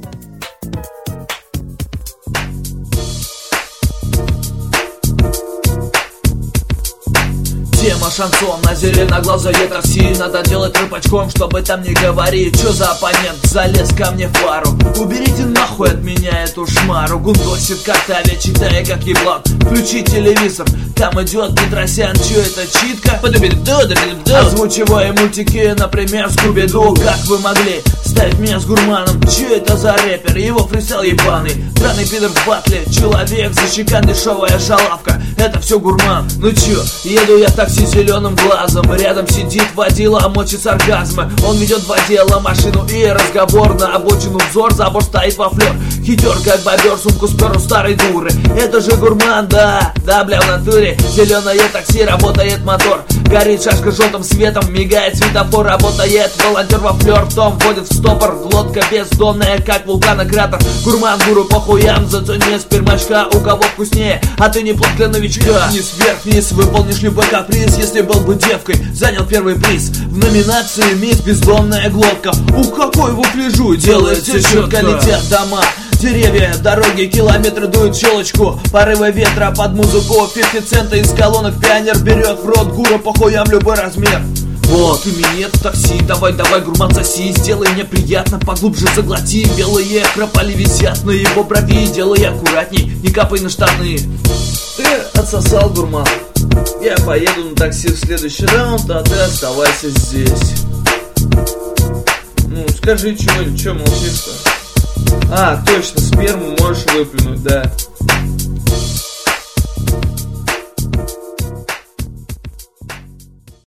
Тема шансон на зеленоглазое такси. Надо делать рыбачком, чтобы там не говорить. Чё за оппонент залез ко мне в пару? Уберите нахуй от меня эту шмару. Гундосит Картавя, читая как еблан. Включи телевизор, там идет Петросян. Чё это, читка? Озвучивая мультики, например, Скуби-Ду. Как вы могли ставить меня с гурманом? Чё это за рэпер? Его фристайл ебаный. Драный пидор в батле. Человек, защекан, дешевая шалавка. Это все гурман. Ну чё, еду я в такси зеленым глазом. Рядом сидит водила, мочит сарказмы. Он ведет два дела, машину и разговор. На обочину взор, забор стоит во флёр. Хитер как бобер, сумку спер у старой дуры. Это же гурман, да, бля, в натуре. Зеленое такси, работает мотор. Горит шашка желтым светом, мигает светофор. Работает волонтер во флёр, том вводит в стопор. Лодка бездонная, как вулкана кратер. Гурман, гуру по хуям, зацени спермачка. У кого вкуснее, а ты не плод для новичка. Вниз, вверх, вниз, выполнишь любой каприз. Если был бы девкой, занял первый приз. В номинации «Мисс Бездомная глотка». Ух, какой вуфляжу, делает все четко. Летят дома, деревья, дороги, километры дуют щелочку. Порывы ветра под музыку 50 цента из колонок. Пионер берет в рот, гура по хуям любой размер. Вот, и минет в такси, давай, гурман, соси. Сделай мне приятно, поглубже заглоти. Белые крополи висят на его брови. Делай аккуратней, не капай на штаны. Ты отсосал, гурман. Я поеду на такси в следующий раунд, а ты оставайся здесь. Ну, скажи чего-нибудь, чё молчишь-то? А, точно, сперму можешь выплюнуть, да.